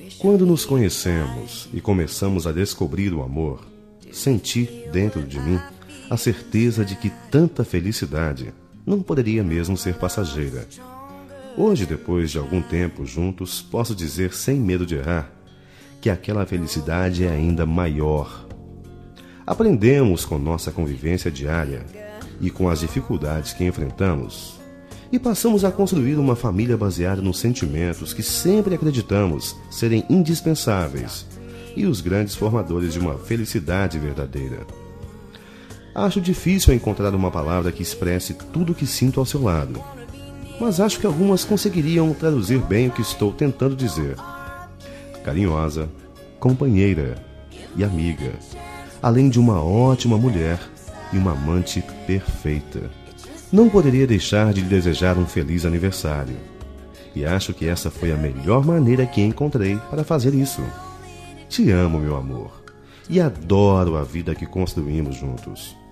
Quando nos conhecemos e começamos a descobrir o amor, senti dentro de mim a certeza de que tanta felicidade não poderia mesmo ser passageira. Hoje, depois de algum tempo juntos, posso dizer sem medo de errar que aquela felicidade é ainda maior. Aprendemos com nossa convivência diária e com as dificuldades que enfrentamos e passamos a construir uma família baseada nos sentimentos que sempre acreditamos serem indispensáveis e os grandes formadores de uma felicidade verdadeira. Acho difícil encontrar uma palavra que expresse tudo o que sinto ao seu lado, mas acho que algumas conseguiriam traduzir bem o que estou tentando dizer. Carinhosa, companheira e amiga, além de uma ótima mulher e uma amante perfeita. Não poderia deixar de lhe desejar um feliz aniversário, e acho que essa foi a melhor maneira que encontrei para fazer isso. Te amo, meu amor, e adoro a vida que construímos juntos.